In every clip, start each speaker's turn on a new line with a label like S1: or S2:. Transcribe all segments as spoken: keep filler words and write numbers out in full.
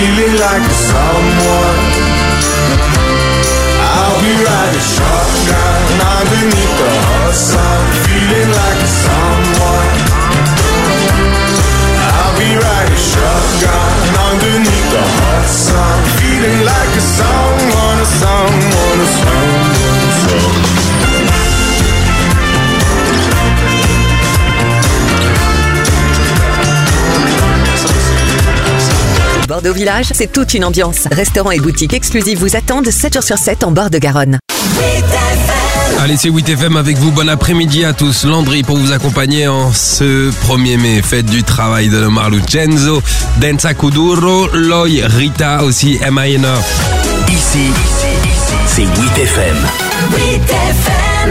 S1: feeling like a someone. I'll be riding shotgun underneath the hot sun, feeling like a someone. I'll be riding shotgun underneath the hot sun, feeling like a someone, a someone, a someone, someone.
S2: Bordeaux Village, c'est toute une ambiance. Restaurants et boutiques exclusives vous attendent sept jours sur sept en bord de Garonne.
S3: Allez, c'est huit F M avec vous. Bon après-midi à tous. Landry pour vous accompagner en ce premier mai. Fête du travail de Omar Lucenzo, Denza Kuduro, Loy, Rita aussi, M I N A.
S4: Ici, c'est huit F M.
S5: huit F M.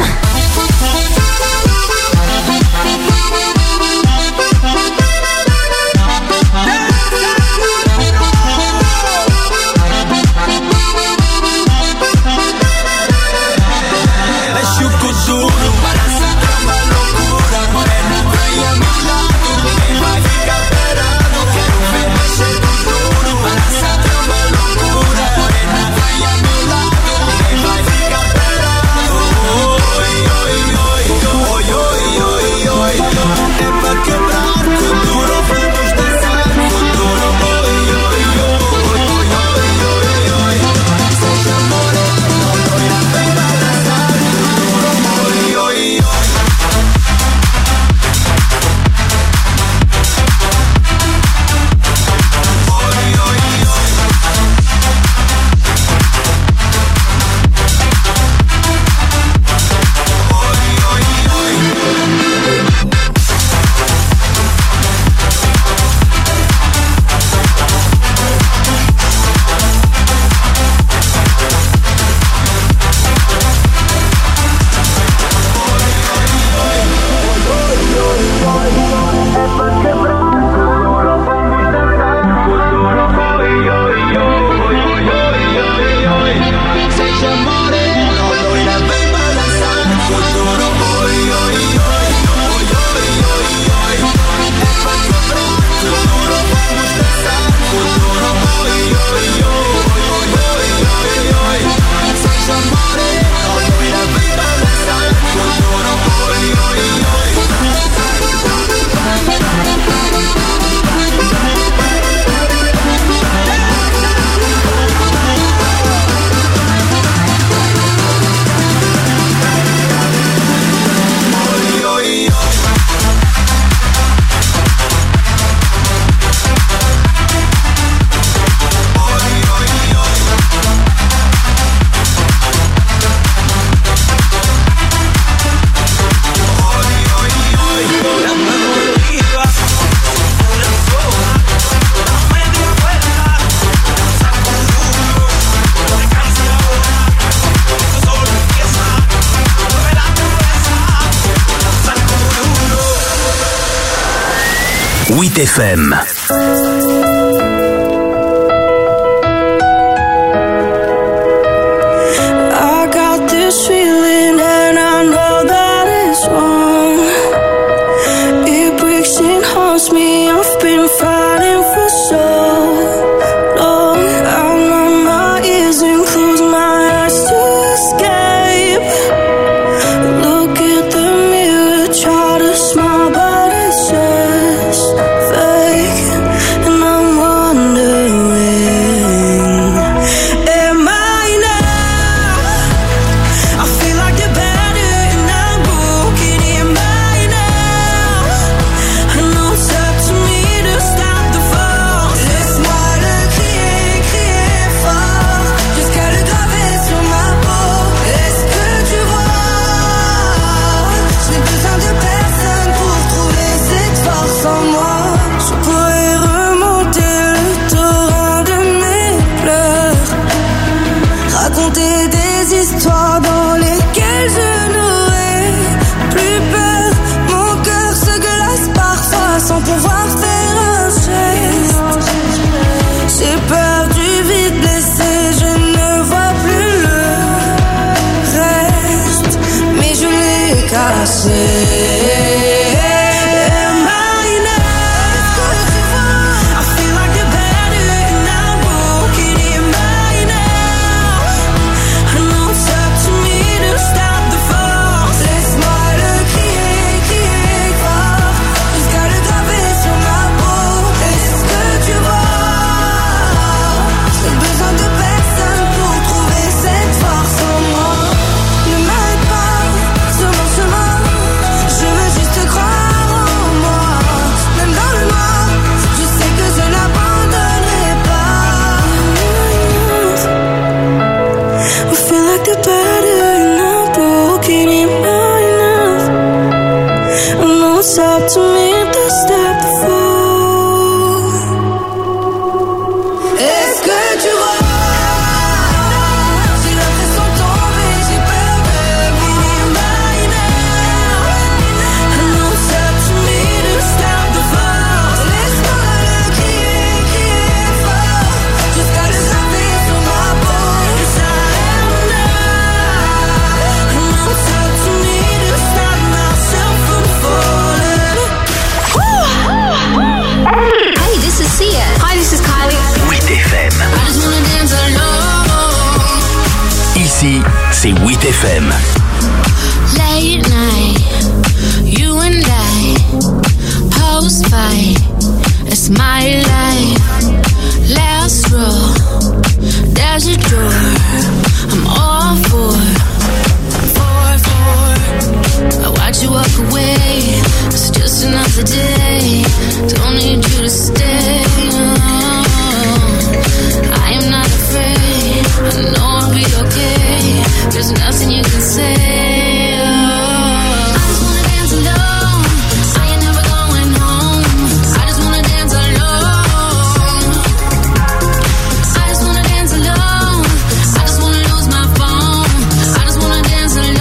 S4: huit F M.
S6: I got this feeling and I know that it's wrong. It breaks and haunts me. I've been fighting for so long. I numb my ears and close my eyes to escape. Look at the mirror, try to smile, but it's just fake. And I'm wondering, am I now? I feel like the better and I'm broken. Am I now? I know it's up to me to stop the fall. Laisse-moi le crier, crier fort, jusqu'à le graver sur ma peau. Est-ce que tu vois? Je n'ai besoin de personne pour trouver cette force en moi. Je pourrais remonter le torrent de mes pleurs, raconter des histoires dans lesquelles je n'aurais plus peur. Mon cœur se glace parfois sans pouvoir faire un geste. J'ai peur du vide blessé, je ne vois plus le reste, mais je l'ai caché. Am I now? I feel like the better and I'm up to me to stop the fall. Est-ce que tu vois? J'ai l'impression de tomber, j'ai peur de finir my now. And no, it's up to me to stop the fall. Laisse-moi le crier, crier fort, jusqu'à le graver sur ma peau. Yes, I am now. And no, it's up to me to stop myself from falling.
S5: Hi, this is Sia. Hi, this is Kylie.
S4: huit F M.
S6: I just wanna dance alone.
S4: Ici, c'est huit F M.
S6: Late night, you and I, post fight, it's my life. Last row, there's a door, I'm all for, for, for. I watch you walk away, it's just another day, don't need you to stay. I am not afraid, I know I'll be okay, there's nothing you can say. I just wanna dance alone, I ain't never going home. I just wanna dance alone. I just wanna dance alone, I just wanna lose my phone. I just wanna dance alone.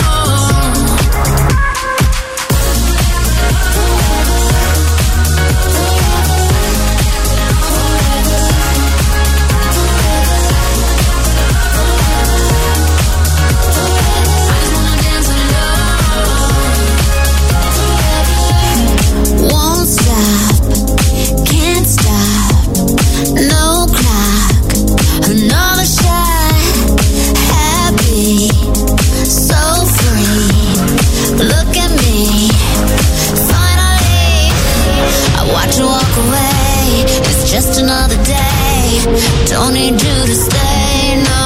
S6: Won't stop, can't stop, no clock, another shot, happy, so free, look at me, finally, I watch you walk away, it's just another day, don't need you to stay, no,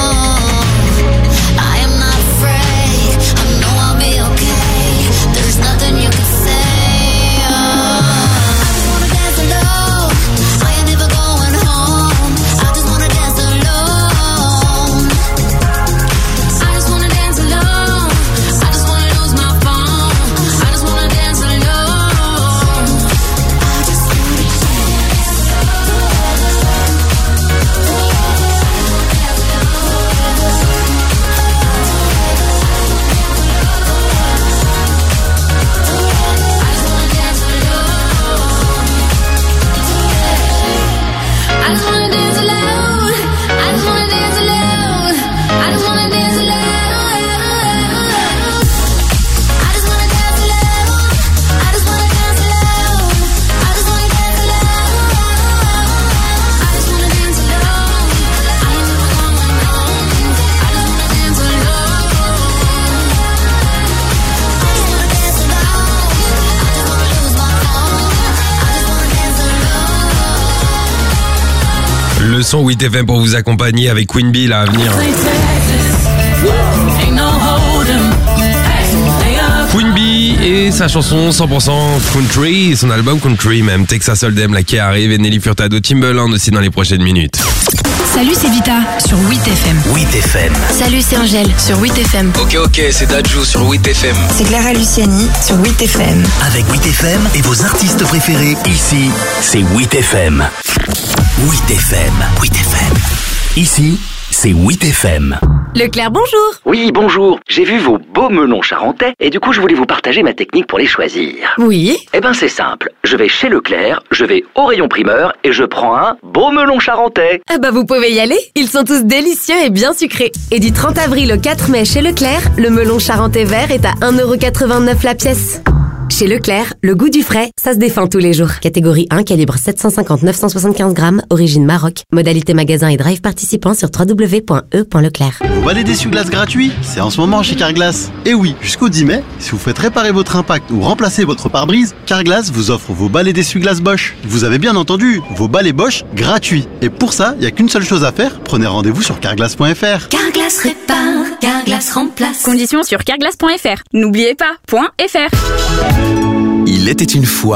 S6: I am not afraid, I know I'll be okay, there's nothing you can say. I just wanna dance alone, I ain't never going home. I just wanna dance alone. I just wanna dance alone, I just wanna lose my phone. I just wanna dance alone. I just wanna dance I just wanna dance alone. I just wanna dance alone. I just wanna dance alone. I just wanna dance alone. I just wanna dance alone. I just wanna dance alone. I just wanna dance alone. I ain't never going home. I just wanna dance alone. I just wanna dance alone. I just wanna lose my phone. I just wanna dance alone.
S3: Le son huit F M pour vous accompagner avec Queen Bee là à venir. Queen Bee et sa chanson cent pour cent country, son album country même, Texas Hold'em là qui arrive, et Nelly Furtado, Timbaland aussi dans les prochaines minutes.
S7: Salut, c'est Vita sur huit F M.
S4: huit F M.
S7: Salut, c'est Angèle sur huit F M.
S8: Ok, ok, c'est Dadju sur huit F M.
S7: C'est Clara Luciani sur huit F M.
S4: Avec huit F M et vos artistes préférés. Ici, c'est huit F M. huit F M. huit F M. Ici, c'est huit F M.
S7: Leclerc, bonjour.
S9: Oui, bonjour. J'ai vu vos beaux melons charentais et du coup, je voulais vous partager ma technique pour les choisir.
S7: Oui.
S9: Eh ben, c'est simple. Je vais chez Leclerc, je vais au rayon primeur et je prends un beau melon charentais.
S7: Ah bah vous pouvez y aller. Ils sont tous délicieux et bien sucrés. Et du trente avril au quatre mai chez Leclerc, le melon charentais vert est à un euro quatre-vingt-neuf la pièce. Chez Leclerc, le goût du frais, ça se défend tous les jours. Catégorie un, calibre sept cent cinquante à neuf cent soixante-quinze grammes, origine Maroc. Modalité magasin et drive participant sur w w w point e point leclerc.
S10: Vous balai d'essuie-glace gratuit, c'est en ce moment chez Carglass. Et oui, jusqu'au dix mai, si vous faites réparer votre impact ou remplacer votre pare-brise, Carglass vous offre vos balais d'essuie-glace Bosch. Vous avez bien entendu, vos balais Bosch gratuits. Et pour ça, il n'y a qu'une seule chose à faire, prenez rendez-vous sur carglass point f r.
S5: Carglass répare, Carglass remplace.
S11: Conditions sur carglass point f r. N'oubliez pas, .fr.
S12: Il était une fois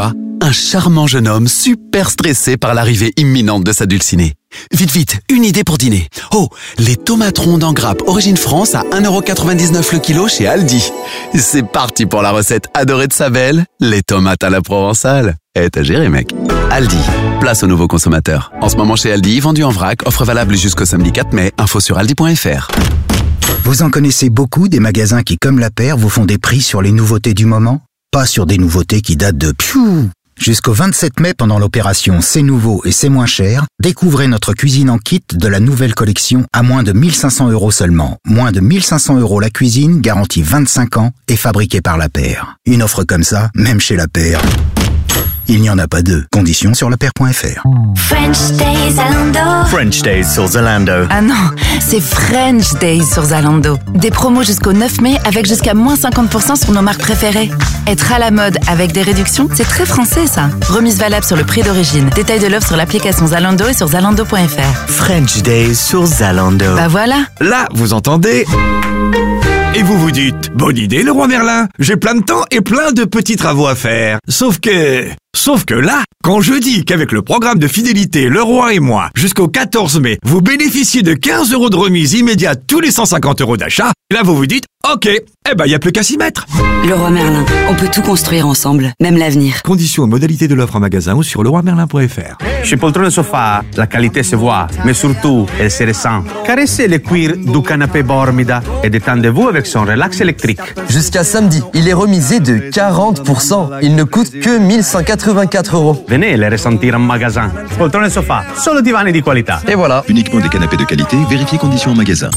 S11: un charmant jeune homme super stressé par l'arrivée imminente de sa dulcinée. Vite, vite, une idée pour dîner. Oh, les tomates rondes en grappe Origine France à un euro quatre-vingt-dix-neuf le kilo chez Aldi. C'est parti pour la recette adorée de sa belle, les tomates à la provençale. Eh, t'as géré, mec. Aldi, place aux nouveaux consommateurs. En ce moment chez Aldi, vendu en vrac, offre valable jusqu'au samedi quatre mai. Info sur aldi point fr.
S12: Vous en connaissez beaucoup des magasins qui, comme La Paire, vous font des prix sur les nouveautés du moment? Pas sur des nouveautés qui datent de piou. Jusqu'au vingt-sept mai, pendant l'opération C'est nouveau et c'est moins cher, découvrez notre cuisine en kit de la nouvelle collection à moins de mille cinq cents euros seulement. Moins de mille cinq cents euros la cuisine, garantie vingt-cinq ans et fabriquée par La Paire. Une offre comme ça, même chez La Paire, il n'y en a pas deux. Conditions sur lepaire point fr.
S5: French Days Zalando.
S13: French Days sur Zalando.
S14: Ah non, c'est French Days sur Zalando. Des promos jusqu'au neuf mai avec jusqu'à moins cinquante pour cent sur nos marques préférées. Être à la mode avec des réductions, c'est très français ça. Remise valable sur le prix d'origine. Détail de l'offre sur l'application Zalando et sur zalando point fr.
S13: French Days sur Zalando.
S14: Bah voilà.
S15: Là, vous entendez ? Et vous vous dites, bonne idée Leroy Merlin, j'ai plein de temps et plein de petits travaux à faire. Sauf que... Sauf que là, quand je dis qu'avec le programme de fidélité Leroy et moi, jusqu'au quatorze mai, vous bénéficiez de quinze euros de remise immédiate tous les cent cinquante euros d'achat, là vous vous dites, ok, eh ben y a plus qu'à s'y mettre.
S16: Leroy Merlin, on peut tout construire ensemble, même l'avenir.
S15: Conditions et modalités de l'offre en magasin ou sur leroy merlin point fr.
S17: Chez Poltrone Sofa, la qualité se voit, mais surtout, elle se ressent. Caressez le cuir du canapé Bormida et détendez-vous avec son relax électrique.
S18: Jusqu'à samedi, il est remisé de quarante pour cent. Il ne coûte que mille cent quatre-vingt-quatre euros.
S17: Venez le ressentir en magasin. Poltrone Sofa, solo divani di qualità.
S18: Et voilà.
S19: Uniquement des canapés de qualité, vérifiez conditions en magasin.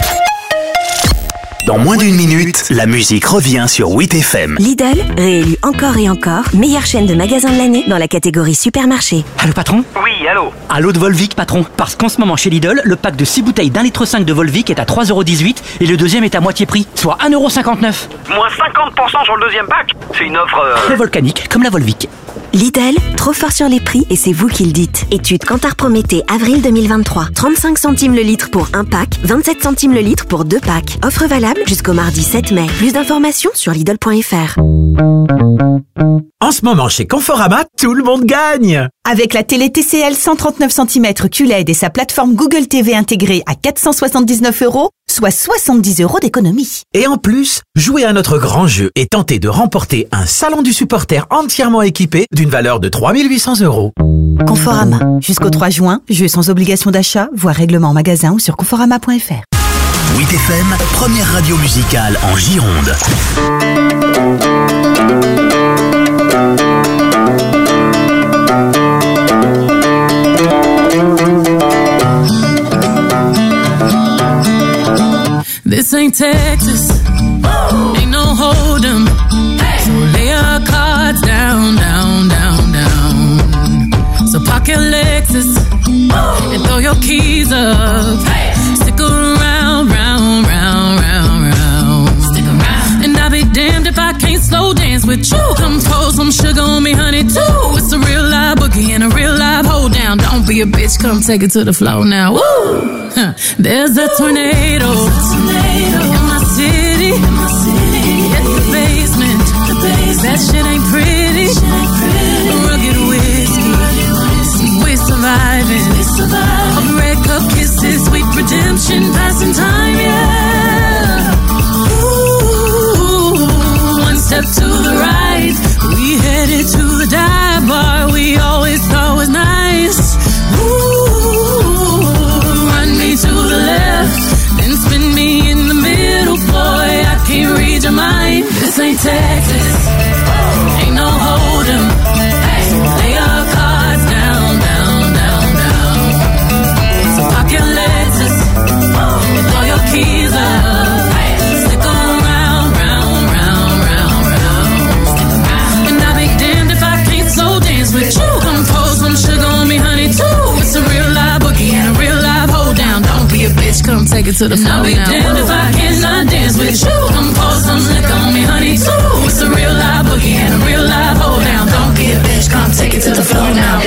S4: Dans moins d'une minute, la musique revient sur huit F M.
S20: Lidl, réélu encore et encore, meilleure chaîne de magasins de l'année dans la catégorie supermarché.
S21: Allô patron ?
S9: Oui, allô.
S21: Allô de Volvic patron. Parce qu'en ce moment chez Lidl, le pack de six bouteilles d'un litre cinq de Volvic est à trois euros dix-huit et le deuxième est à moitié prix, soit un euro cinquante-neuf.
S9: Moins cinquante pour cent sur le deuxième pack. C'est une offre... Euh...
S21: Très volcanique, comme la Volvic.
S20: Lidl, trop fort sur les prix et c'est vous qui le dites. Étude Kantar Prométhée, avril deux mille vingt-trois. trente-cinq centimes le litre pour un pack, vingt-sept centimes le litre pour deux packs. Offre valable jusqu'au mardi sept mai. Plus d'informations sur lidl point fr.
S22: En ce moment, chez Conforama, tout le monde gagne! Avec la télé T C L cent trente-neuf centimètres Q L E D et sa plateforme Google T V intégrée à quatre cent soixante-dix-neuf euros, soit soixante-dix euros d'économie. Et en plus, jouez à notre grand jeu et tentez de remporter un salon du supporter entièrement équipé d'une valeur de trois mille huit cents euros. Conforama. Jusqu'au trois juin, jeu sans obligation d'achat, voire règlement en magasin ou sur conforama point fr.
S4: huit F M, première radio musicale en Gironde.
S23: This ain't Texas, ain't no hold'em. So lay your cards down, down, down, down. So park your Lexus and throw your keys up. Stick around, round, round, round, round. Stick around. And I'll be damned if I can't slow dance with you. Come pour some sugar on me, honey, too. It's a real live boogie and a real live hold down. Don't be a bitch, come take it to the floor now. Woo! Huh. There's a tornado, tornado in my city. In my city. Hit the basement. The basement. That shit ain't pretty. Shit ain't pretty. Rugged whiskey. Rugged whiskey. We're surviving. We're surviving. Of red cup kisses, sweet redemption, passing time, yeah. Ooh, one step to the right, we headed to the dive bar we always thought was nice. Ooh, to the left, then spin me in the middle, boy, I can't read your mind. This ain't Texas, ain't no hold'em. So lay your cards down, down, down, down. So park your Lexus and throw your keys up. Stick around, round, round, round, round. And I'll be damned if I can't slow dance with you. Come pour some sugar on me, honey, too. It's a real live boogie and a real live hold down. Don't be a bitch, come take it to the floor now. I'll be damned if I cannot dance with you. Come pour some liquor on me, honey, too. It's a real live boogie and a real live hold down. Don't be a bitch, come take it to the floor now.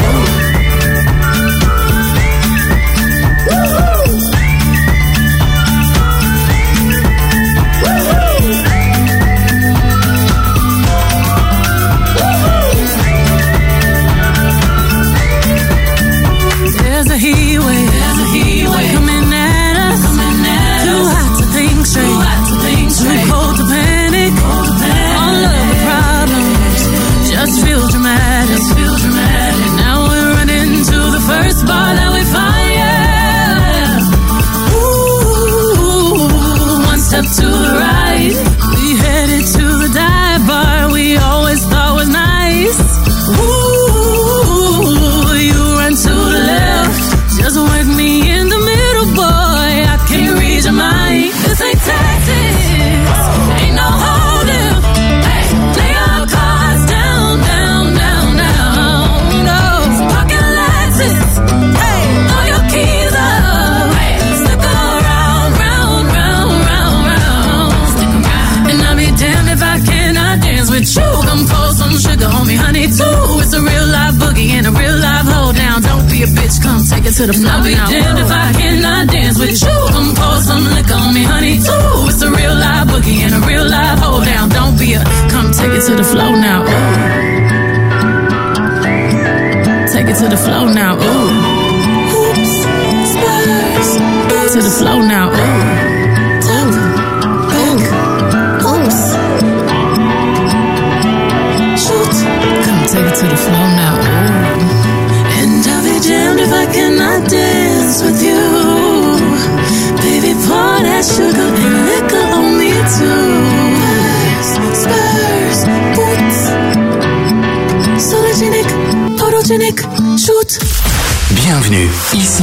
S23: with you. Come pour some sugar on me, honey, too. It's a real live boogie and a real live hold down. Don't be a bitch, come take it to the floor. I'll be damned if I cannot dance with you. Come pour some liquor on me, honey, too. It's a real live boogie and a real live hold down. Don't be a, come take it to the floor now. Ooh. Take it to the floor now. Ooh. Oops, spurs. To the floor now. Ooh. Take it to the floor now. Ooh. And I'll be damned if I cannot dance with you. Baby, pour that sugar and liquor on me too. Spurs, boots. Sologenic, photogenic, shoot.
S4: Bienvenue, ici,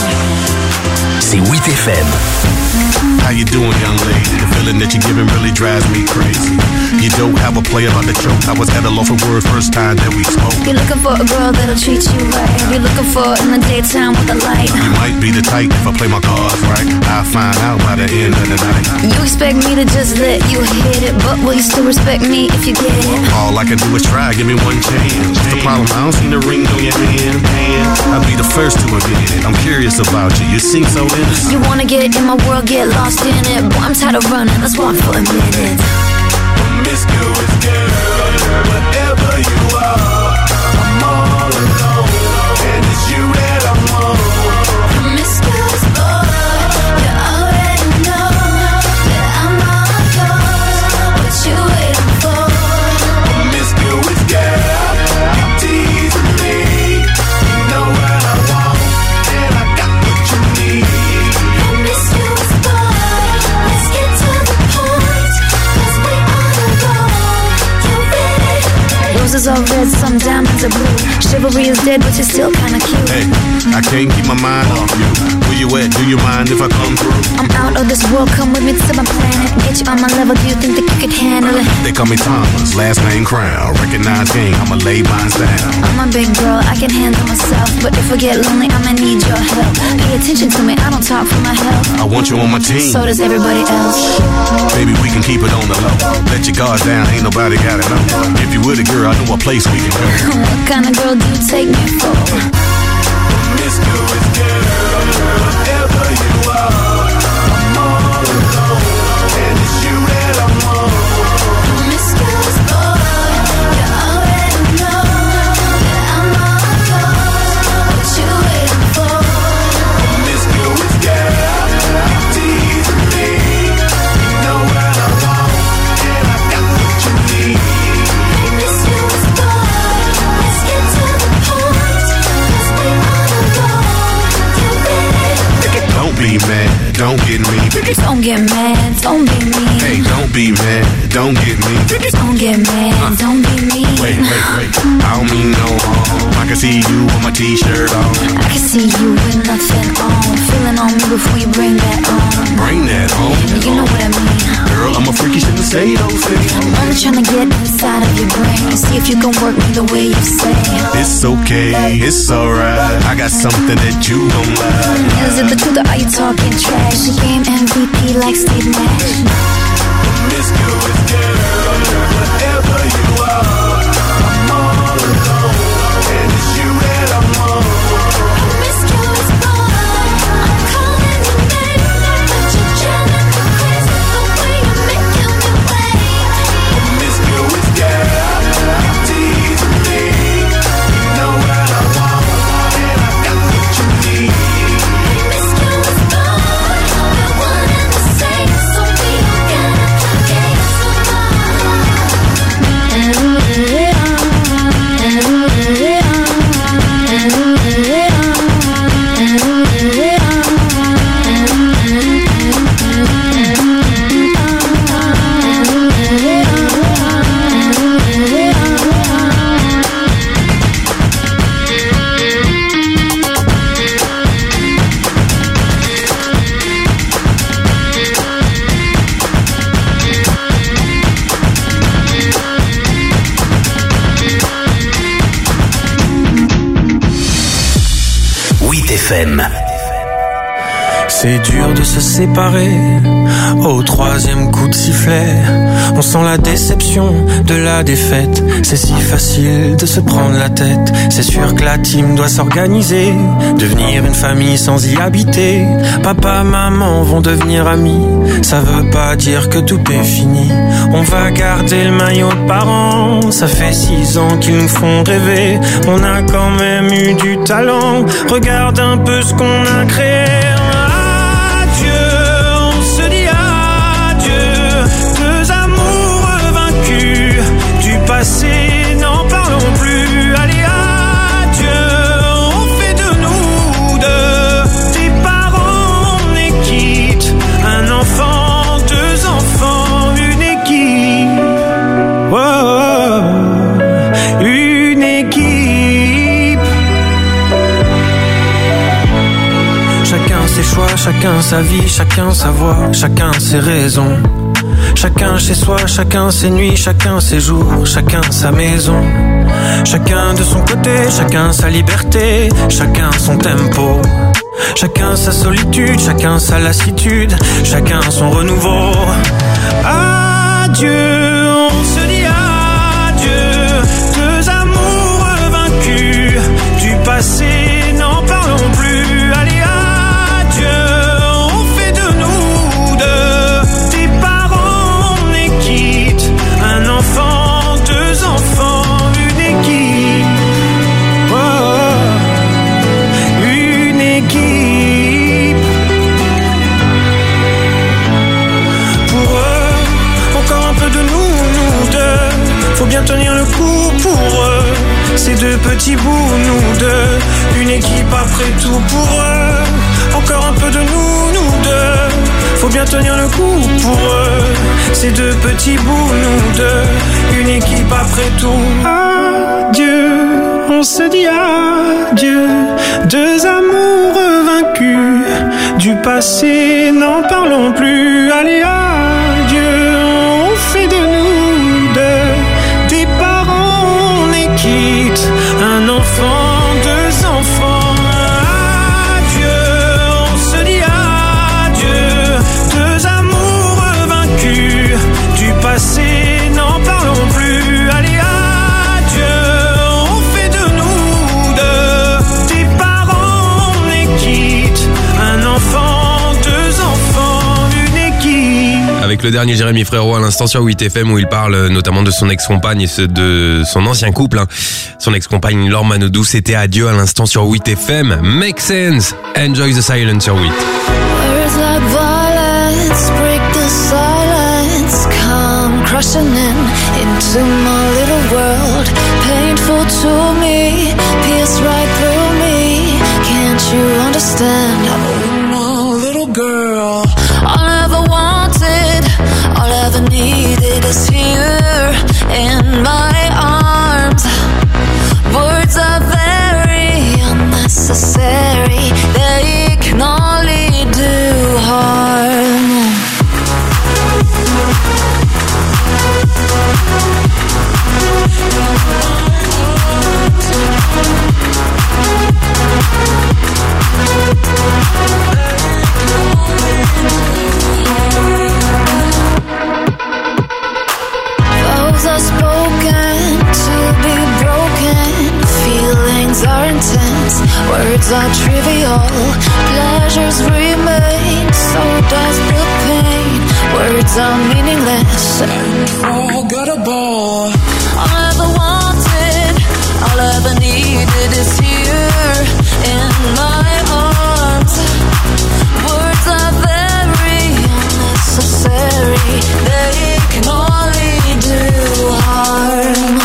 S4: c'est huit F M.
S1: How you doing, young lady? The feeling that you're giving really drives me crazy. You don't have a play about the choke. I was at a loss for words first time that we spoke.
S5: You're looking for a girl that'll treat you right. You're looking for in the daytime with the light.
S1: You might be the type if I play my cards right. I'll find out by the end of the night.
S5: You expect me to just let you hit it, but will you still respect me if you get it?
S1: All I can do is try, give me one chance. What's the problem? I don't see the ring on your hand. I'll be the first to admit it. I'm curious about you. You seem so innocent.
S5: You wanna get in my world, get lost in it. Boy, I'm tired of running. Let's walk for a minute.
S1: Promiscuous girl, whatever you are, I'm all alone, and it's you that I want.
S5: Promiscuous boy, you already know that I'm all yours. What you waiting for?
S1: Promiscuous girl, you teasing me. You know what I want, and I got what you need.
S5: Promiscuous boy, let's get to the point, 'cause we on the road. You ready? Roses are red, some diamonds are blue. Chivalry is dead, but you're still kinda cute.
S1: Hey, I can't keep my mind off you. Where you at? Do you mind if I come through?
S5: I'm out of this world, come with me to my planet. Get you on my level, do you think that you could handle it?
S1: They call me Thomas, last name Crown. Recognize game, I'ma lay mine down.
S5: I'm a big girl, I can handle myself. But if I get lonely, I'ma need your help. Pay attention to me, I don't talk for my health.
S1: I want you on my team.
S5: So does everybody else.
S1: Baby, we can keep it on the low. Let your guard down, ain't nobody got it know. If you with a girl, I know a place we can go.
S5: What kind of girl do you take me for?
S1: Promiscuous girl, whatever you are, I'm all alone, and it's you that I want.
S5: Promiscuous boy, you already know that I'm all yours. What you waiting for?
S1: Promiscuous girl, you teasing me. You know what I want, and I got what you need.
S5: Promiscuous boy, let's get to the point, 'cause we on the road. You ready?
S1: Don't be mad, don't get me.
S5: Don't get mad, don't be mean.
S1: Hey, don't be mad, don't get me.
S5: Don't get mad, don't be mean.
S1: Wait, wait, wait, I don't mean no harm. I can see you with my t-shirt on.
S5: I can see you with nothing on. Feeling on me before you bring that on.
S1: Bring that on.
S5: You know what I mean.
S1: Girl, I'm a freaky, shouldn't say those things.
S5: I'm only trying to get inside of your brain and see if you can work me the way you say.
S1: It's okay, it's alright. I got something that you don't like.
S5: Is it the truth or are you talking trash? You game M V P like Steve Nash.
S1: Promiscuous girl, whatever you are, I'm all alone, and it's you that I want.
S5: Promiscuous boy, I'm calling your name, but you're driving me crazy the way you're making me wait.
S1: Promiscuous girl, you teasing me. You know what I want, and I got what you need.
S5: Promiscuous boy, we're one and the same, so we don't gotta complicate
S4: huit F M.
S2: C'est dur de se séparer au troisième coup de sifflet. On sent la déception de la défaite. C'est si facile de se prendre la tête. C'est sûr que la team doit s'organiser, devenir une famille sans y habiter. Papa, maman vont devenir amis. Ça veut pas dire que tout est fini. On va garder le maillot de parents. Ça fait six ans qu'ils nous font rêver. On a quand même eu du talent. Regarde un peu ce qu'on a créé. Passé, n'en parlons plus. Allez, adieu, on fait de nous deux des parents, on est quitte. Un enfant, deux enfants, une équipe. Oh, oh, une équipe. Chacun ses choix, chacun sa vie, chacun sa voix, chacun ses raisons. Chacun chez soi, chacun ses nuits, chacun ses jours, chacun sa maison. Chacun de son côté, chacun sa liberté, chacun son tempo. Chacun sa solitude, chacun sa lassitude, chacun son renouveau. Adieu, on se dit adieu, deux amours vaincus. Du passé, n'en parlons plus. Allez, adieu, on fait de nous deux des parents, on est quitte. Un enfant, deux enfants, une équipe. Oh, une équipe. Pour eux, encore un peu de nous, nous deux. Faut bien tenir le coup pour eux. Ces deux petits bouts, nous deux. Une équipe après tout pour eux. Encore un peu de nous, nous deux. Faut bien tenir le coup pour eux. Ces deux petits bouts, nous deux. Une équipe après tout. Adieu, on se dit adieu. Deux amours vaincus. Du passé, n'en parlons plus. Allez, adieu, on fait de nous deux des parents, on est quitte. Un enfant, deux enfants. Adieu, on se dit adieu. Deux amours vaincus. Du passé, n'en parlons plus. Allez, adieu, on fait de nous deux des parents, on est quitte. Un enfant, deux enfants, une équipe.
S3: Avec le dernier Jérémy Frérot à l'instant sur huit F M où il parle notamment de son ex-compagne et ce- de son ancien couple. hein. Son ex-compagne Laure Manodou, c'était Adieu à l'instant sur huit F M. Make sense. Enjoy the silence sur huit.
S5: Words like violence break the silence, come crushing in into my little world. Painful to me, pierce right through me. Can't you understand? I'm a little girl. All I ever wanted, all I ever needed is here in my arms. Words are very unnecessary, they can only do harm. Vows are spoken to be broken. Feelings are intense, words are trivial. Pleasures remain, so does the pain. Words are meaningless and forgettable. All I ever wanted, all I ever needed is here in my arms. Words are very unnecessary, they can only do harm.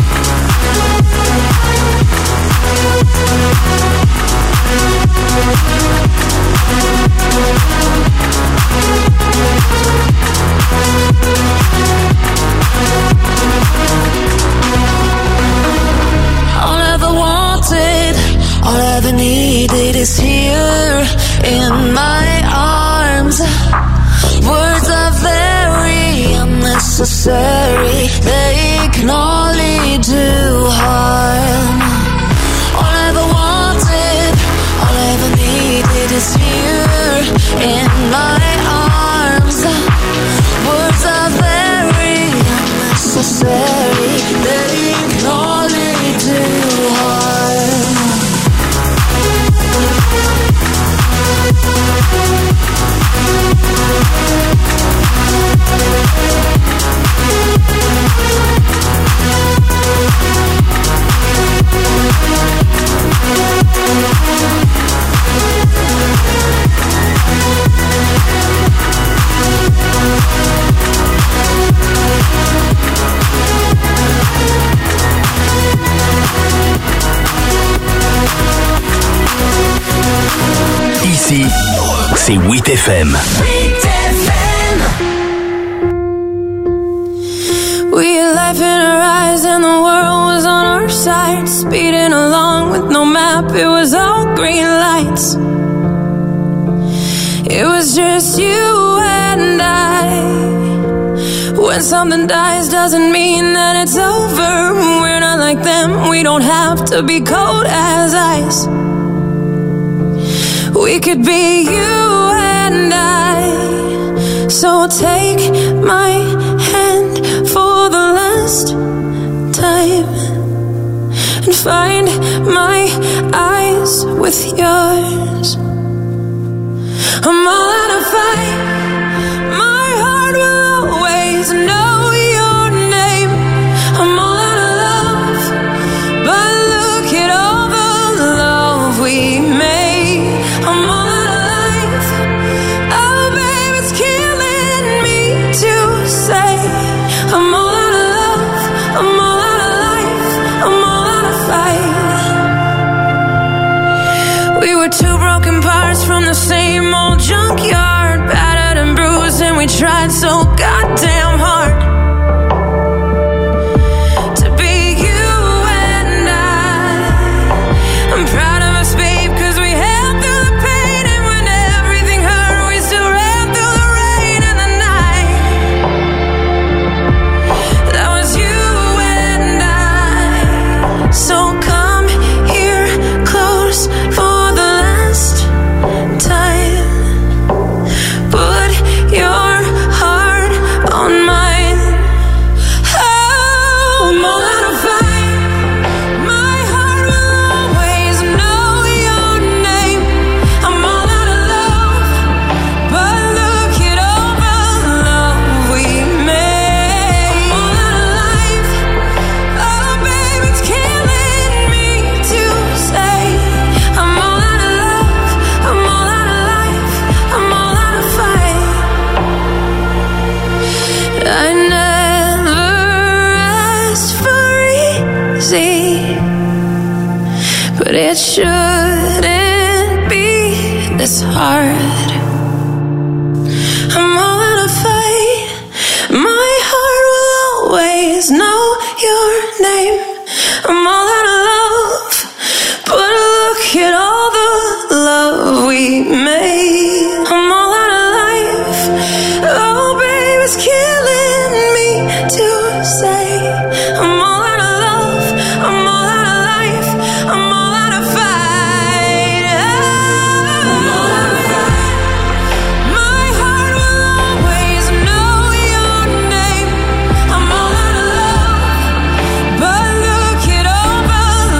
S5: All I ever wanted, all I ever needed is here in my arms. Words are very unnecessary, they can only do harm. All I ever wanted, all I ever needed is here in my arms. Words are very unnecessary. They can only do harm.
S4: Ici, c'est huit F M.
S23: We had life in our eyes and the world was on our side. Speeding along with no map, it was all green lights. It was just you and I. When something dies doesn't mean that it's over. We're not like them, we don't have to be cold as ice. We could be you and I. So take my hand for the last time and find my eyes with yours. I'm all out of fight. My heart will always know your name. I'm all out of love, but look at all the love we made. I'm all out of life. Oh, babe, it's killing me to say. I'm all out of love. I'm all out of life. I'm all out of fight. We were two broken parts from the same old junkyard, battered and bruised, and we tried so goddamn hard to be you and I. I'm proud of us, babe, cause we held through the pain, and when everything hurt, we still ran through the rain and the night. That was you and I. So come here close for the last time. Put your heart on mine. Oh, I'm all out of fight. My heart will always know your name. I'm all out of love, but look at all the love we made. I'm all out of life. Oh, babe, it's killing me to say. I'm all out of love. I'm all out of life. I'm all out of fight. I never asked for easy, but it shouldn't be this hard. I'm all out of fight. My heart will always know your name. I'm all out of love, but look at all the love we made. I'm all out of life. Oh, babe, it's killing me to say. I'm all out of love. I'm all out of life. I'm all out of fight. I'm all out of fight. My heart will always know your name. I'm all out of love, but look at all the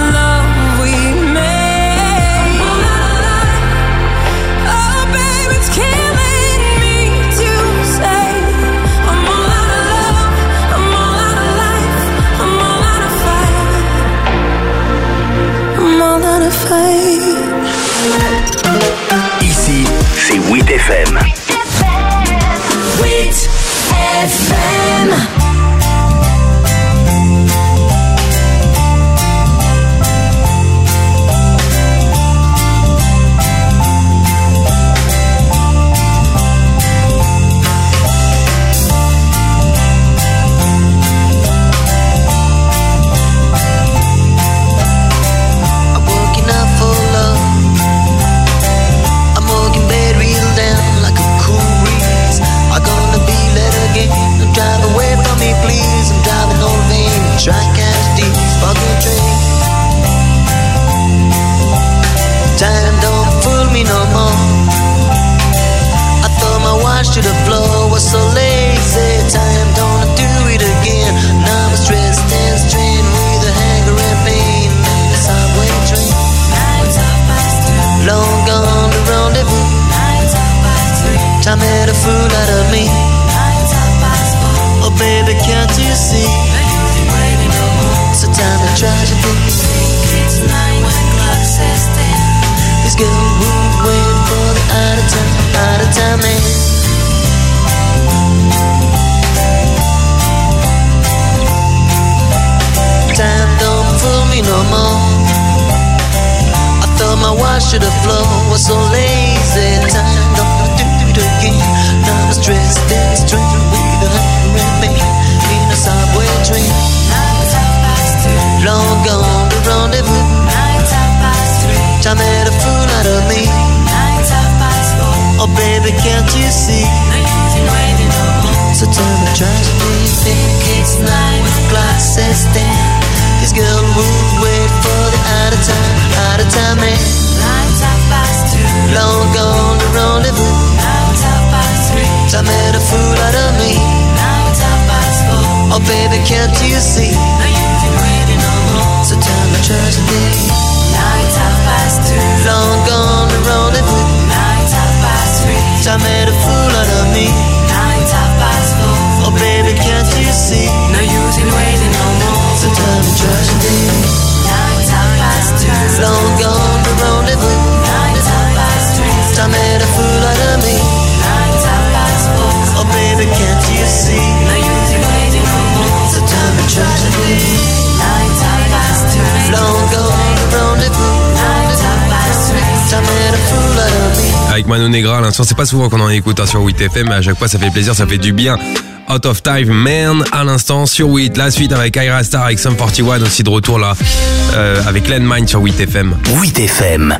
S6: my wash to the floor was so lazy. Time don't do it again. Now I'm stressed and strained with a hunger and pain in a subway train. Night half past two. Long gone the rendezvous. Night half past three. Time made a fool out of me. Night half past four. Oh baby, can't you see? No use in waiting no more. So tell me, try to think it's night with glasses dim. This girl would wait for the out of time, out of time man. Night half past two. Long gone the rendezvous. Night half past three. Time made a fool out of me. Night half past four. Oh baby, can't you see? No use in waiting no more. So tell me, tragedy. Night half past two. Long gone the rendezvous. Night half past three. Time made a fool out of me. Night half past four. Oh baby, can't you see? No use in waiting no more. So tell me, tragedy. Night half past two. Long gone the rendezvous. Night half past three. Time made a fool out of me. Night half past four. Oh baby, can't you see? No use in waiting no more. So tell me, tragedy. Night half past two. Long gone the rendezvous. Night half past three. Time made a fool out of me.
S3: Avec Mano Negra à l'instant, c'est pas souvent qu'on en écoute hein, sur huit F M, mais à chaque fois ça fait plaisir, ça fait du bien. Out of Time Man à l'instant sur huit. La suite avec Ira Star, avec Sum quarante et un aussi de retour là euh, avec Landmine sur huit F M.
S4: huit F M.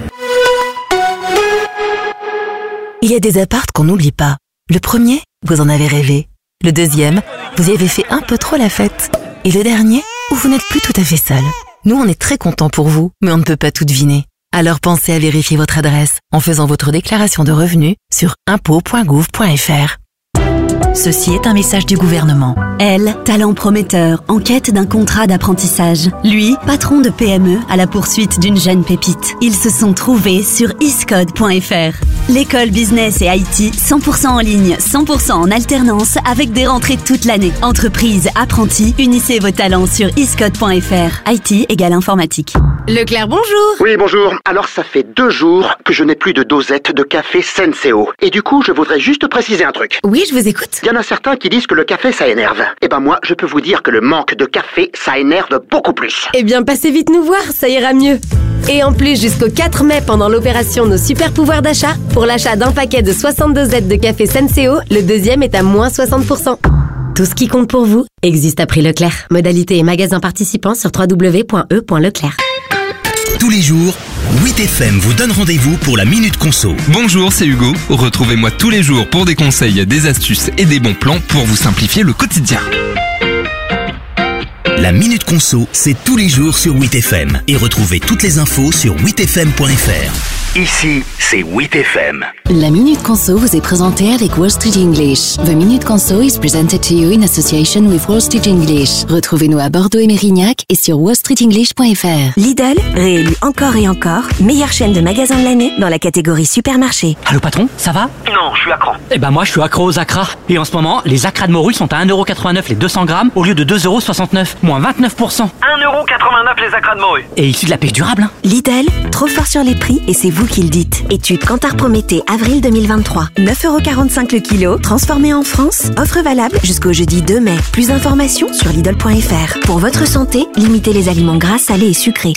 S14: Il y a des appartes qu'on n'oublie pas. Le premier, vous en avez rêvé. Le deuxième, vous y avez fait un peu trop la fête. Et le dernier, où vous n'êtes plus tout à fait seul. Nous, on est très contents pour vous, mais on ne peut pas tout deviner. Alors pensez à vérifier votre adresse en faisant votre déclaration de revenus sur impôts point gouv point f r.
S22: Ceci est un message du gouvernement.
S20: Elle, talent prometteur, en quête d'un contrat d'apprentissage. Lui, patron de P M E à la poursuite d'une jeune pépite. Ils se sont trouvés sur iscode point f r. L'école business et I T cent pour cent en ligne, cent pour cent en alternance avec des rentrées toute l'année. Entreprise, apprentis, unissez vos talents sur iscode point f r. I T égale informatique.
S7: Leclerc, bonjour.
S8: Oui, bonjour. Alors ça fait deux jours que je n'ai plus de dosette de café Senseo. Et du coup, je voudrais juste préciser un truc.
S7: Oui, je vous écoute.
S8: Il y en a certains qui disent que le café ça énerve. Eh ben moi, je peux vous dire que le manque de café, ça énerve beaucoup plus.
S7: Eh bien, passez vite nous voir, ça ira mieux. Et en plus, jusqu'au quatre mai, pendant l'opération Nos Super Pouvoirs d'achat, pour l'achat d'un paquet de soixante-deux Z de café Senseo, le deuxième est à moins soixante pour cent. Tout ce qui compte pour vous existe à prix Leclerc. Modalité et magasins participants sur w w w point e point leclerc.
S4: Tous les jours, huit F M vous donne rendez-vous pour la Minute Conso.
S24: Bonjour, c'est Hugo. Retrouvez-moi tous les jours pour des conseils, des astuces et des bons plans pour vous simplifier le quotidien.
S4: La Minute Conso, c'est tous les jours sur huit F M. Et retrouvez toutes les infos sur huit f m point f r. Ici, c'est huit F M.
S25: La Minute Conso vous est présentée avec Wall Street English. The Minute Conso is presented to you in association with Wall Street English. Retrouvez-nous à Bordeaux et Mérignac et sur wall street english point f r.
S20: Lidl, réélu encore et encore, meilleure chaîne de magasins de l'année dans la catégorie supermarché.
S21: Allô patron, ça va?
S8: Non, je suis accro.
S21: Eh ben moi je suis accro aux acras. Et en ce moment, les acras de morue sont à un euro quatre-vingt-neuf les deux cents grammes au lieu de deux euros soixante-neuf, moins vingt-neuf pour cent.
S8: un euro quatre-vingt-neuf les acras de morue.
S21: Et issu de la pêche durable hein.
S20: Lidl, trop fort sur les prix et c'est vous qui le dites. Étude Kantar Prométhée, avril deux mille vingt-trois. neuf euros quarante-cinq le kilo, transformé en France. Offre valable jusqu'au jeudi deux mai. Plus d'informations sur Lidl point f r. Pour votre santé, limitez les aliments gras, salés et sucrés.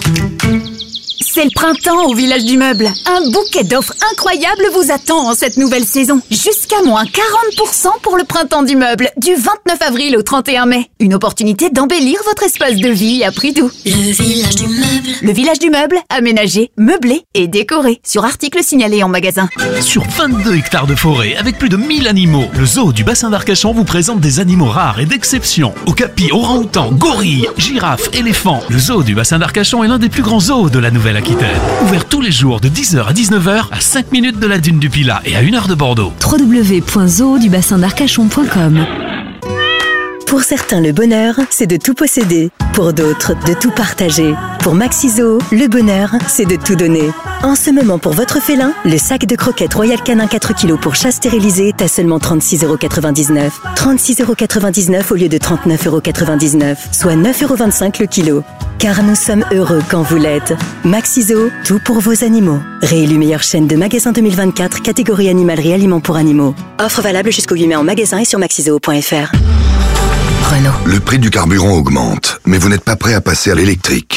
S22: C'est le printemps au Village du Meuble. Un bouquet d'offres incroyables vous attend en cette nouvelle saison. Jusqu'à moins quarante pour cent pour le printemps du meuble, du vingt-neuf avril au trente et un mai. Une opportunité d'embellir votre espace de vie à prix doux.
S5: Le Village du Meuble.
S22: Le Village du Meuble, aménagé, meublé et décoré. Sur article signalé en magasin.
S26: Sur vingt-deux hectares de forêt, avec plus de mille animaux, le zoo du bassin d'Arcachon vous présente des animaux rares et d'exception. Okapis, orang-outans, gorilles, girafes, éléphants. Le zoo du bassin d'Arcachon est l'un des plus grands zoos de la Nouvelle-Aquitaine. Ouvert tous les jours de dix heures à dix-neuf heures, à cinq minutes de la dune du Pilat et à une heure de Bordeaux.
S20: w w w point zoo du bassin d'arcachon point com. Pour certains, le bonheur, c'est de tout posséder. Pour d'autres, de tout partager. Pour Maxiso, le bonheur, c'est de tout donner. En ce moment, pour votre félin, le sac de croquettes Royal Canin quatre kilos pour chat stérilisé est à seulement trente-six euros quatre-vingt-dix-neuf. trente-six euros quatre-vingt-dix-neuf au lieu de trente-neuf euros quatre-vingt-dix-neuf, soit neuf euros vingt-cinq le kilo. Car nous sommes heureux quand vous l'êtes. Maxiso, tout pour vos animaux. Réélu meilleure chaîne de magasins deux mille vingt-quatre, catégorie animalerie aliments pour animaux. Offre valable jusqu'au huit mai en magasin et sur maxiso point f r.
S27: Le prix du carburant augmente, mais vous n'êtes pas prêt à passer à l'électrique.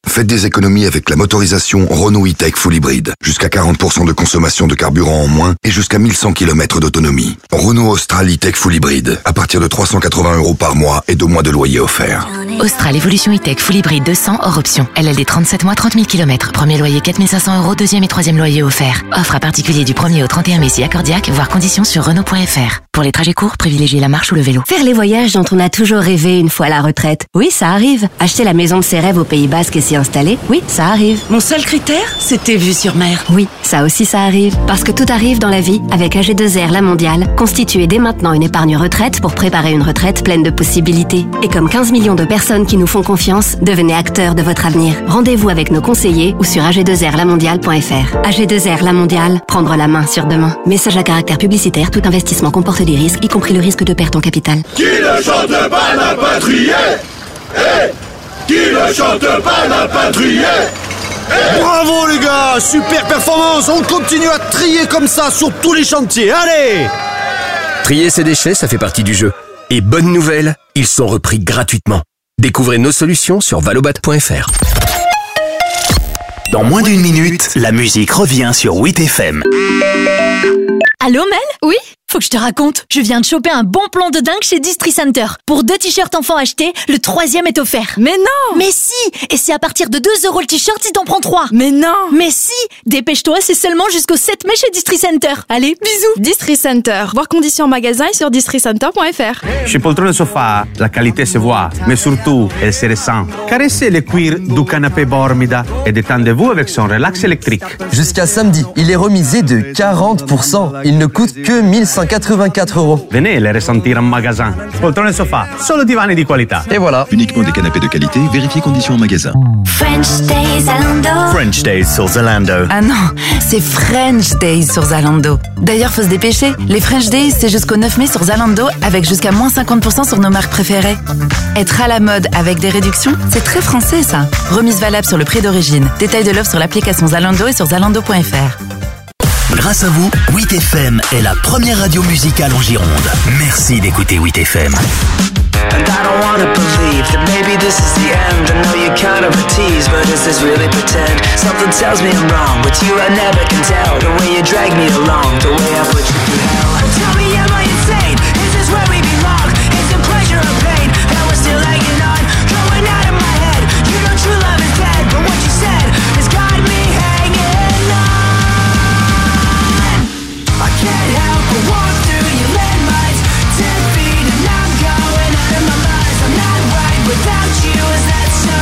S10: Faites des économies avec la motorisation Renault E-Tech Full Hybrid. Jusqu'à quarante pour cent de consommation de carburant en moins et jusqu'à mille cent kilomètres d'autonomie. Renault Austral E-Tech Full Hybrid. À partir de trois cent quatre-vingts euros par mois et deux mois de loyer offert.
S25: Austral Evolution E-Tech Full Hybrid deux cents hors option. L L D trente-sept mois, trente mille kilomètres. Premier loyer quatre mille cinq cents euros, deuxième et troisième loyer offert. Offre à particulier du premier au trente et un mai si accordiaque, voire conditions sur Renault point F R. Pour les trajets courts, privilégiez la marche ou le vélo.
S20: Faire les voyages dont on a toujours rêvé une fois à la retraite. Oui, ça arrive. Acheter la maison de ses rêves au Pays Basque et s'y installer. Oui, ça arrive.
S11: Mon seul critère, c'était vue sur mer.
S20: Oui, ça aussi ça arrive. Parce que tout arrive dans la vie avec A G deux R La Mondiale. Constituez dès maintenant une épargne retraite pour préparer une retraite pleine de possibilités. Et comme quinze millions de personnes qui nous font confiance, devenez acteurs de votre avenir. Rendez-vous avec nos conseillers ou sur A G deux R la mondiale point F R. A G deux R La Mondiale, prendre la main sur demain. Message à caractère publicitaire, tout investissement comporte des risques, y compris le risque de perte en capital.
S1: Qui ne chante pas n'a pas trié. Hey, qui ne chante pas n'a pas trié. Hey.
S12: Bravo les gars, super performance. On continue à trier comme ça sur tous les chantiers. Allez.
S13: Trier ses déchets, ça fait partie du jeu. Et bonne nouvelle, ils sont repris gratuitement. Découvrez nos solutions sur valobat point F R.
S4: Dans moins d'une minute, la musique revient sur huit F M.
S15: Allô Mel ? Oui ? Faut que je te raconte, je viens de choper un bon plan de dingue chez Distri Center. Pour deux t-shirts enfants achetés, le troisième est offert.
S11: Mais non!
S15: Mais si! Et c'est à partir de deux euros le t-shirt si t'en prends trois.
S11: Mais non!
S15: Mais si! Dépêche-toi, c'est seulement jusqu'au sept mai chez Distri Center. Allez, bisous!
S11: Distri Center. Voir conditions en magasin et sur distri center point F R.
S17: Chez Poltrone Sofa, la qualité se voit, mais surtout, elle se ressent. Caressez le cuir du canapé Bormida et détendez-vous avec son relax électrique.
S18: Jusqu'à samedi, il est remisé de quarante pour cent. Il ne coûte que mille cent quatre-vingt-quatre euros.
S17: Venez les ressentir en magasin. Poltrone Sofa, solo divani di qualità.
S18: Et voilà.
S19: Uniquement des canapés de qualité, vérifiez conditions en magasin.
S5: French Days Zalando.
S4: French Days sur Zalando.
S14: Ah non, c'est French Days sur Zalando. D'ailleurs, faut se dépêcher. Les French Days, c'est jusqu'au neuf mai sur Zalando avec jusqu'à moins cinquante pour cent sur nos marques préférées. Être à la mode avec des réductions, c'est très français ça. Remise valable sur le prix d'origine. Détail de l'offre sur l'application Zalando et sur zalando point F R.
S4: Grâce à vous, huit F M est la première radio musicale en Gironde. Merci d'écouter huit F M.
S6: And I don't wanna believe that maybe this is the end. I know you're kind of a tease, but is this really pretend? Something tells me I'm wrong. With you I never can tell. The way you drag me along, the way I put you through hell. Tell me, am I insane? Is this where we belong? Is it pleasure or pain that we're still hanging on? Going out of my head. You know true love is dead, but what you said has got me hanging on. I can't help but walk through your landmines. Ten feet and I'm going out of my mind. I'm not right without you, is that so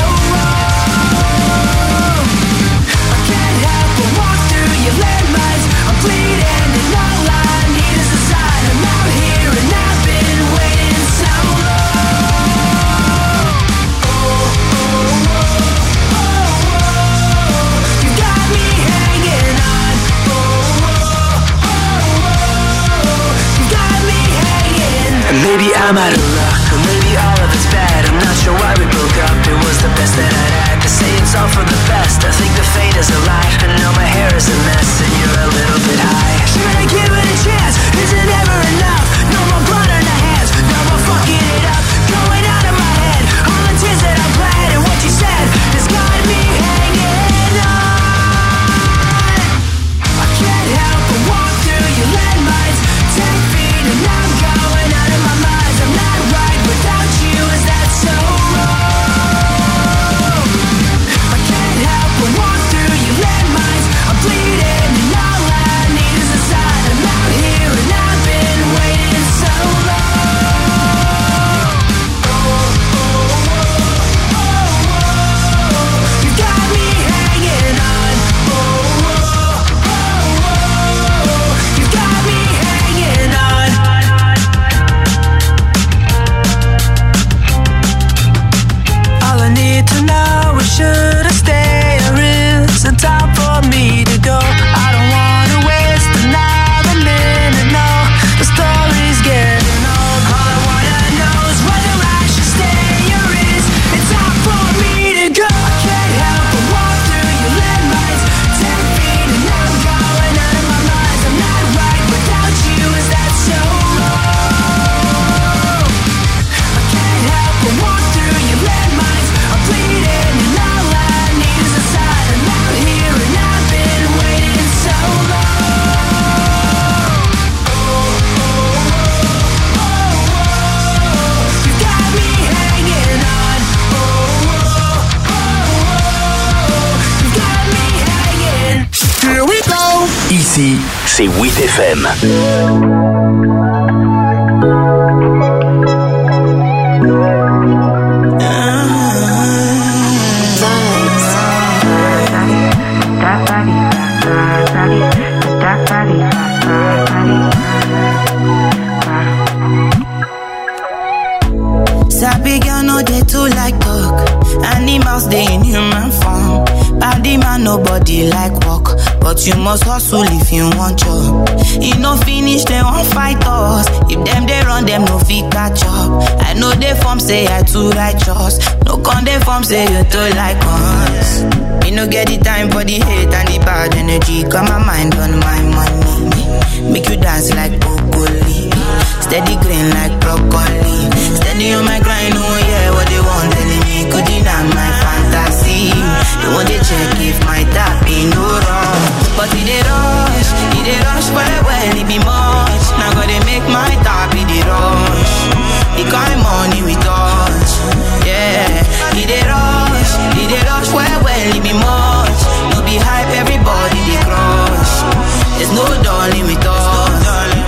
S6: wrong? I can't help but walk through your landmines. I'm bleeding and all I need is a sign. I'm out here and I've been waiting so long. Oh, oh, oh, oh, oh. You got me hanging on. Oh, oh, oh, oh. You got me hanging. And maybe I'm out of luck, or maybe all of it's bad. I'm not sure why we broke up. It was the best
S4: Ici, c'est huit F M.
S2: Sabi girl no dey too like talk. Animals dey in human form. Body man nobody like walk, but you must hustle if you want job. E no finish dem wan fight us. If dem dey run dem no fit catch up. I know dey form say I too righteous. No con dey form say you too like us. Me no get the time for the hate and the bad energy. Got my mind on my money. Make you dance like broccoli. Steady green like broccoli. Steady on my grind, oh yeah, what they want telling me. Could deny my fantasy. They want to check if my tap ain't no wrong. But it dey rush, it dey rush well, well, it be much. Now gotta make my tap in the rush. The kind money we touch, yeah. It dey rush, it dey rush well, well, it be much. No be hype, everybody dey crush. There's no darling with us.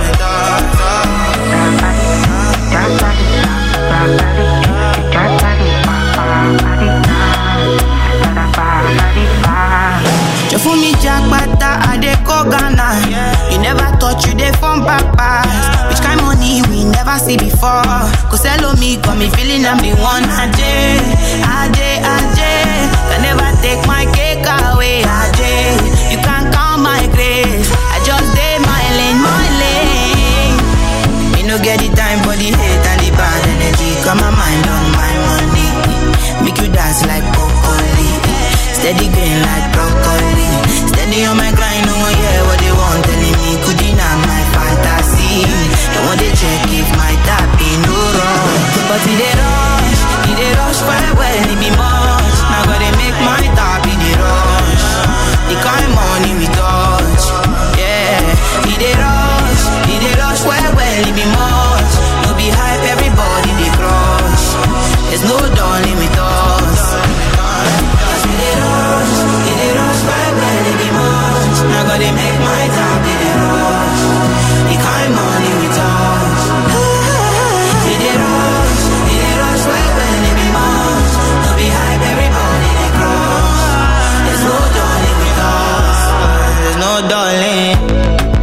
S2: You fool me jackpata, I dey go Ghana. You never thought you dey from papas. Which kind money we never see before. Cause hello me, got me feeling I'm the one. Ajay, Ajay, Ajay. Can never take my cake away. Ajay, you can't count my grace. I just dey my lane, my lane. Me no get the time for the hate and the bad energy. Got my mind on my money. Make you dance like broccoli. Steady green like broccoli. Steady on my grind, oh yeah, what they want telling me. Could deny my fantasy. They want to check if my tap ain't no wrong. But it dey rush, it dey rush well, well, it be much. Now gotta make my tap in the rush. The kind money we touch, yeah. It dey rush, it dey rush well, well, it be much. No be hype, everybody dey crush. There's no darling with us. Cause we dey rush, it dey rush well, well, it be much. Now gotta make my tap in the rush. The kind money we touch. It dey rush, it dey rush well, well, it be much. No be hype, everybody dey crush. There's no darling with us. There's no darling.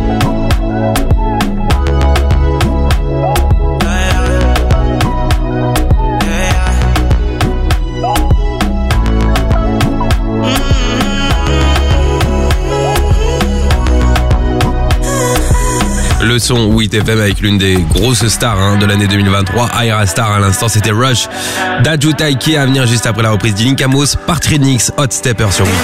S3: Le son huit F M avec l'une des grosses stars hein, de l'année deux mille vingt-trois, Ayra Starr à l'instant, c'était Rush. Daju Taiki à venir juste après la reprise d'Ilink Amos par Trinix, Hot Stepper sur huit.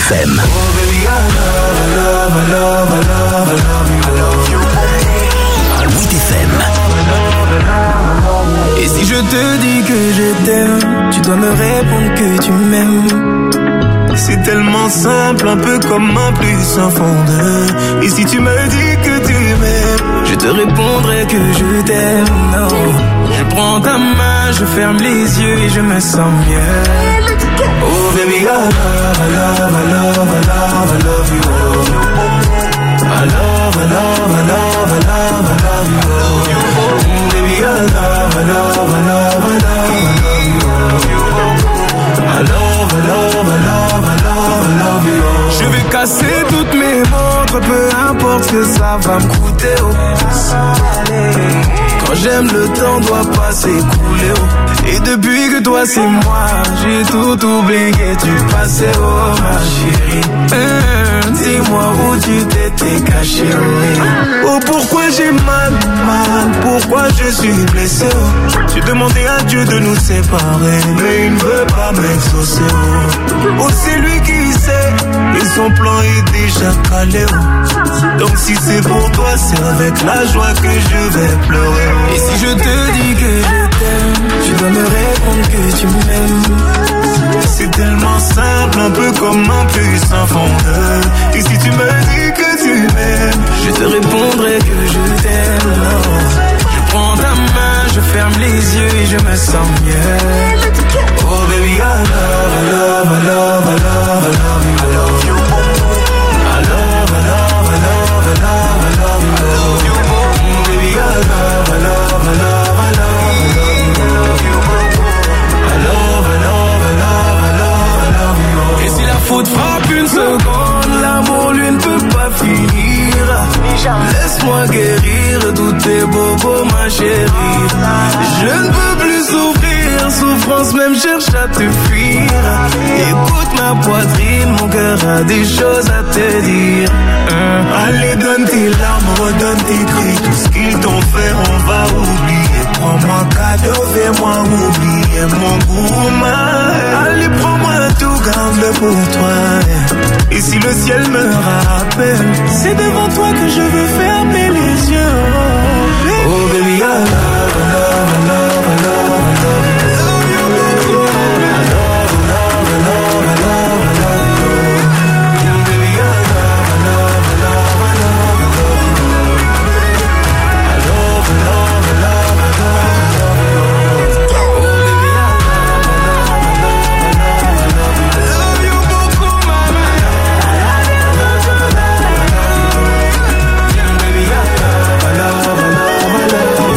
S4: F M.
S1: Oh baby, I love, I love, I love, I love, I love you.
S4: huit F M.
S1: Et si je te dis que je t'aime, tu dois me répondre que tu m'aimes. C'est tellement simple, un peu comme un plus un fondeur. Et si tu me dis que tu m'aimes, je te répondrai que je t'aime. Non, je prends ta main, je ferme les yeux et je me sens mieux. Oh baby, I love, I love, I love, I love, I love you. I love, I love, I love, I love, I love you. Mm, baby, I love, I love, I love, I love, I love you. I love, I love, I love, I love, I love you. Je vais casser toutes mes montres, peu importe ce que ça va me coûter. Oh. Quand j'aime, le temps doit pas s'écouler. Oh. Et depuis que toi c'est moi, j'ai tout oublié du passé. Oh ma chérie, euh, dis-moi où tu t'étais caché. Oh. Oh pourquoi j'ai mal, mal, pourquoi je suis blessé. Oh. J'ai demandé à Dieu de nous séparer, mais il ne veut pas m'exaucer. Oh, oh c'est lui qui sait, et son plan est déjà calé. Oh. Donc si c'est pour toi, c'est avec la joie que je vais pleurer. Oh. Et si je te dis que je t'aime, tu dois me répondre que tu m'aimes. C'est tellement simple, un peu comme un puissant fondeur. Et si tu me dis que tu m'aimes, je te répondrai que je t'aime. Oh. Je prends ta main, je ferme les yeux et je me sens mieux. Oh baby, I love, I love, I love, I love, I love you. I love you. I love, I love, I love, I love, I love you. Mm, baby, I love, I love, I love, I love, I love you. I love, I love, I love, I love, I love you. Et si la faute frappe une seconde, l'amour lui ne peut pas finir. Laisse-moi guérir tous tes bobos, ma chérie. Je ne peux plus souffrir, souffrance même cherche à te fuir. Écoute ma poitrine, mon cœur a des choses à te dire. Hein? Allez, donne tes larmes, redonne tes cris. Tout ce qu'ils t'ont fait, on va oublier. Prends-moi cadeau, fais-moi oublier mon gourmand. Allez, prends-moi tout, garde-le pour toi. Et si le ciel me rappelle, c'est devant toi que je veux fermer les yeux. Oh baby, I love, I love, I love, I love, I love you. I love, I love, I love, I love, I love you. Baby, I love, I love, I love, I love, I love you. I love, I love, I love, I love, I love you. Oh baby, I love, I love, I love, I love, I love you. I love you beaucoup, mama. I love you, I love, I love, I love you. Baby, I love, I love, I love, I love you.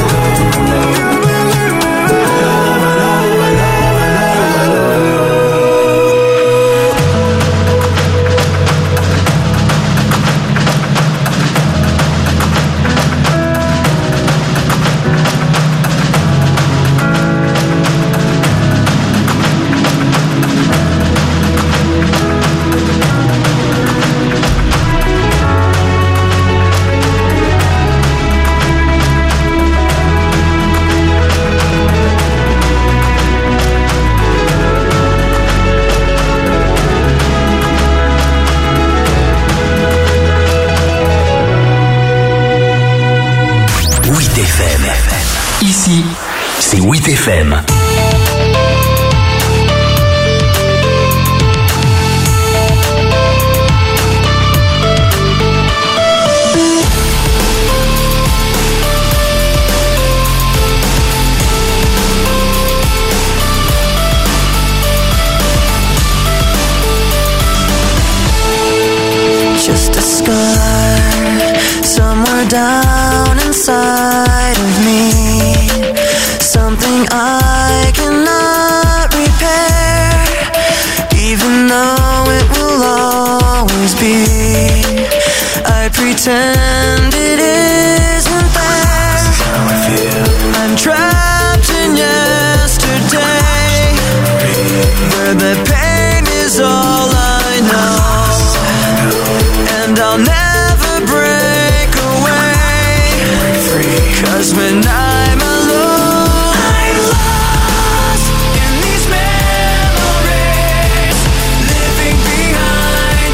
S4: huit F M. Ici, c'est huit F M.
S6: Just a scar somewhere down inside of me. Something I cannot repair, even though it will always be. I pretend it isn't there. This is how I feel. I'm trapped in yesterday, where the pain is all I know. And I'll never break away, 'cause when I'm alone, I'm lost in these memories, living behind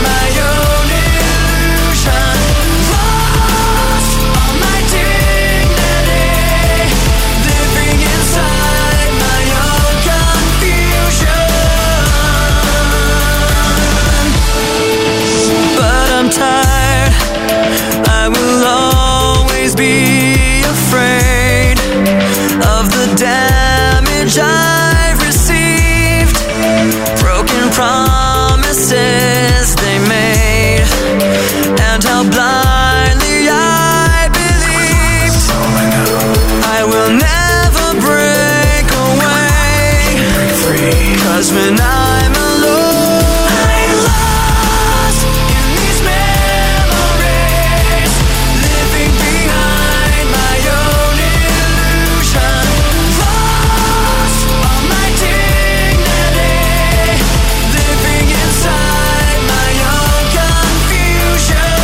S6: how blindly I believed. I will never break away, 'cause when I'm alone, I'm lost in these memories, living behind my own illusion, lost on my dignity, living inside my own confusion.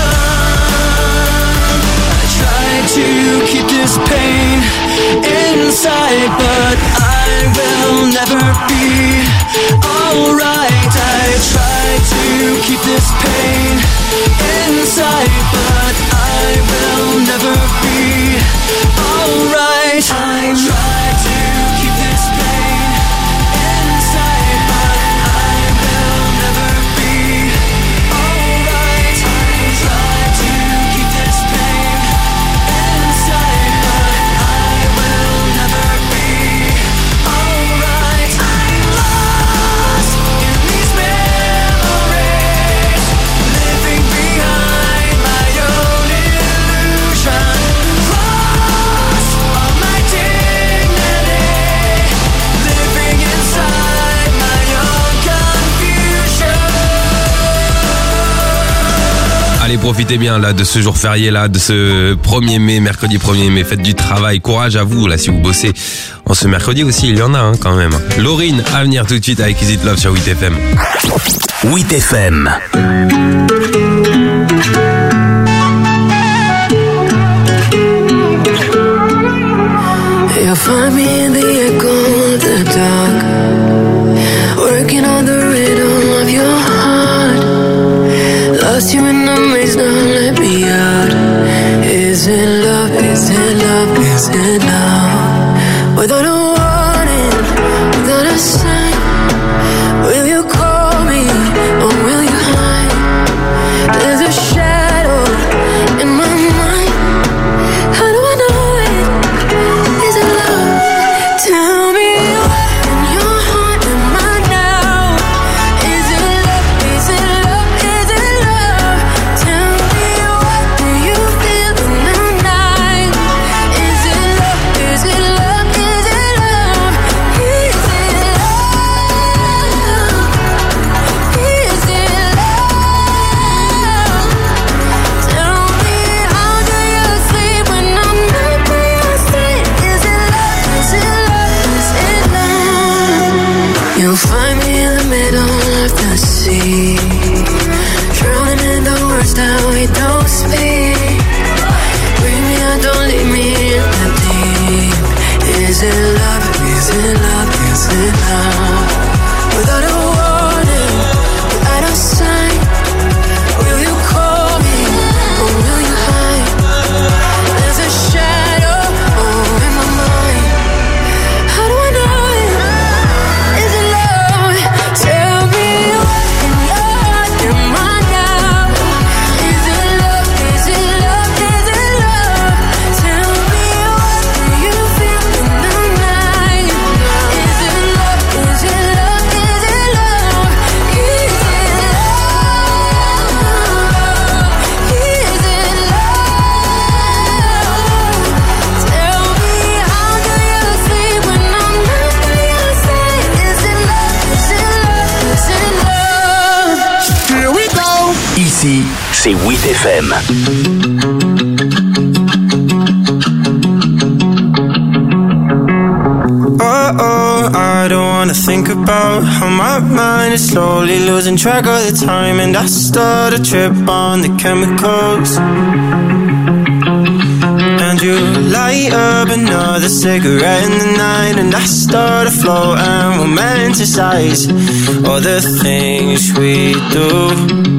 S6: I try to keep this pain inside, but I will never be alright. I try to keep this pain inside, but I will never be alright. I try to keep this pain inside, but I will never be alright. I try to keep this pain inside, but I will never be alright. I'm lost in these memories, living behind my own illusion, lost on my dignity, living inside my own confusion.
S3: Allez, profitez bien là de ce jour férié là, de ce premier mai, mercredi premier mai. Faites du travail, courage à vous là si vous bossez. En ce mercredi aussi, il y en a hein, quand même. Laurine, à venir tout de suite avec Is It Love sur huit F M.
S4: huit F M.
S5: You'll find me in the echo of the dark, working on the rhythm of your heart. Lost you in the maze, now let me out. Is it love, is it love, is it love? Without a warning, without a sign, will you call me or will you hide? There's a shadow in my mind. How do I know it? Is it love? Tell me what in your heart am I now? Is it love? Is it love? Is it love? Tell me what do you feel in the night? Is it love? Is it love? Is it love? Is it love? Is it love? Tell me how do you sleep when I'm not by your side? Is it love? Is it love? Is it love? You'll find me in the middle of the sea, drowning in the words that we don't speak. Bring me out, don't leave me in the deep. Is it love? Is it love? Is it love? Without a warning, without a sign, will you call me or will you hide? There's a shadow oh, in my mind. How do I know it? Is it love? Tell me what in your heart am I now? Is it love? Is it love? Is it love? Tell me what do you feel in the night? Is it love? Is it love? Is it love? Is it love? Is it love? Tell me how do you sleep when I'm not by your side? Is it love? Is it love? Is it love?
S12: Here we go.
S4: Ici, c'est huit F M.
S1: Oh, oh, I don't wanna think about how my mind is slowly losing track of the time, and I start a trip on the chemicals. And you light up another cigarette in the night, and I start to float and romanticize all the things we do.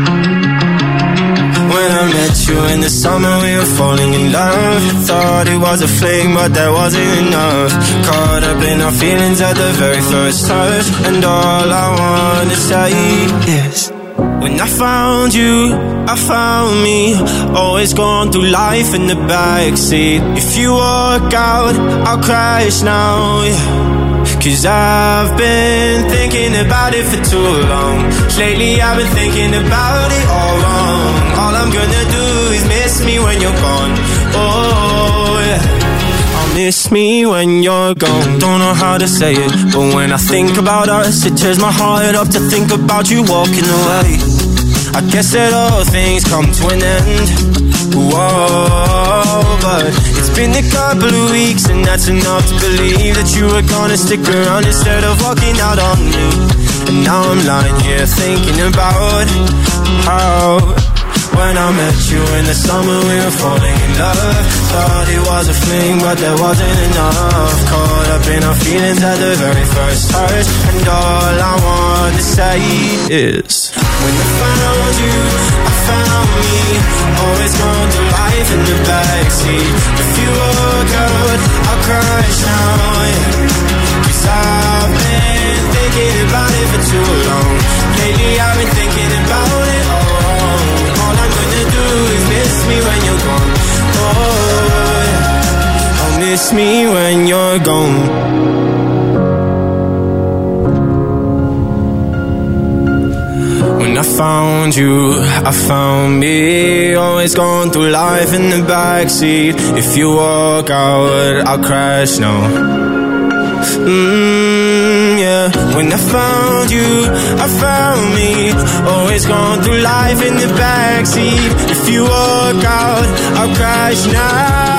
S1: When I met you in the summer, we were falling in love. Thought it was a fling, but that wasn't enough. Caught up in our feelings at the very first touch, and all I wanna say is, when I found you, I found me. Always going through life in the backseat. If you walk out, I'll crash now, yeah. Cause I've been thinking about it for too long. Lately I've been thinking about it all wrong. All I'm gonna me when you're gone. Don't know how to say it, but when I think about us, it tears my heart up to think about you walking away. I guess that all things come to an end. Whoa, but it's been a couple of weeks and that's enough to believe that you were gonna stick around instead of walking out on me. And now I'm lying here thinking about how when I met you in the summer we were falling in love. Thought it was a fling but there wasn't enough. Caught up in our feelings at the very first touch. And all I want to say is when I found you, I found me. Always gone through life in the backseat. If you walk out, I'll crash now, yeah. Cause I've been thinking about it for too long. Lately I've been thinking about it all. All I'm gonna do is miss me when you're gone. Oh, yeah. I'll miss me when you're gone. When I found you, I found me. Always going through life in the backseat. If you walk out, I'll crash now. Mmm, yeah. When I found you, I found me. Always going through life in the backseat. If you walk out, I'll crash now.